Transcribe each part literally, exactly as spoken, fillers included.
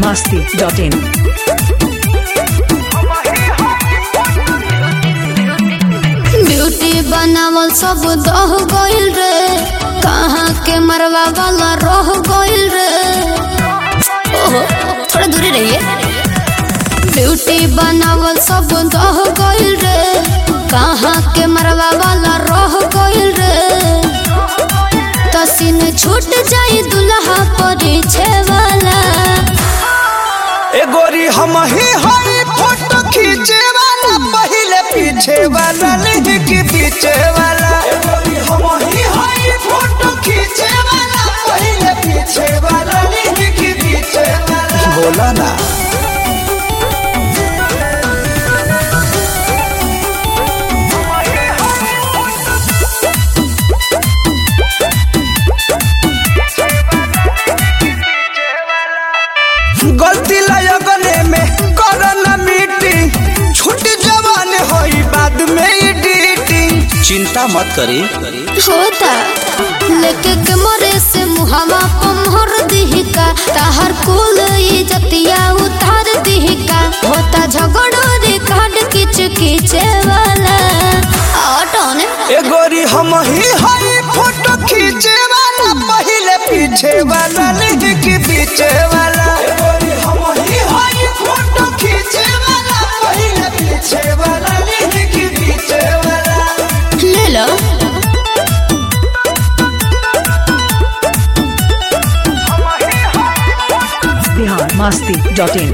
masti dot in. Beauty बनावल सब दह गइल रे, कहाँ के मरवा वाला रह गइल रे। ओहो थोड़ा दूरी रहिए। ब्यूटी बनावल सब दह गइल रे, कहाँ के मरवा वाला रह गइल रे। तसीन छूट जाई दुल्हा परिछे वाला। ए गोरी हम ही हई फोटो खींचे वाला, पहले पीछे वाला नहीं कि पीछे वाला। ए गोरी हम ही हई फोटो खींचे वाला, पहले पीछे वाला नहीं कि पीछे वाला। बोला ना गलती लगने में करना मीटिंग, छूट जवान होई बाद में एडिटिंग। चिंता मत करी होता लेके के मरे से मुहावा पमहर दिहिका, ताहर कुल इज्जतिया उतार दिहिका। होता झगड़ो रे काट किच किचे वाला। ऑटोन ए गोरी हम ही हई फोटो खींचे वाला, पहले पीछे वाला नहीं कि पीछे वाला। ए गोरी हम ही हई फोटो खींचे वाला, पहले पीछे वाला नहीं कि पीछे वाला। ले लो Bihar masti dot in.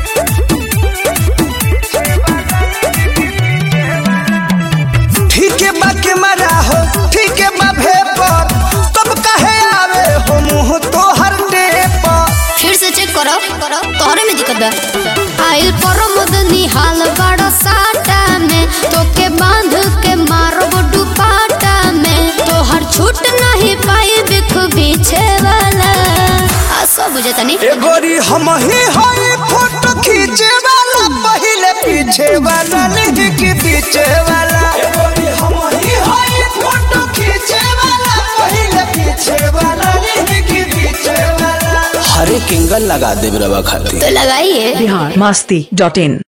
ठीक है बा के मरा हो, ठीक है बा भेपर, तब कहे आवे हो मुँह तो हर डे पर। फिर से चेक करो करो तोहरे में दिक्कत बा। आइल पर मदनी हाल बड़ा साटा में, तो के बांध के मारब दुपाटा में। तोहर छूट नहीं पाई बिख पीछे वाला। आ सब बुझता नहीं। ए गोरी हम ही हई फोटो खींचे वाला, पहले पीछे वाला नहीं कि पीछे वाला। ए गोरी हम ही हई फोटो खींचे वाला, पहले पीछे वाला नहीं कि पीछे वाला। हरे किंगल लगा दे रवा खातिर तो लगाइए Bihar masti dot in.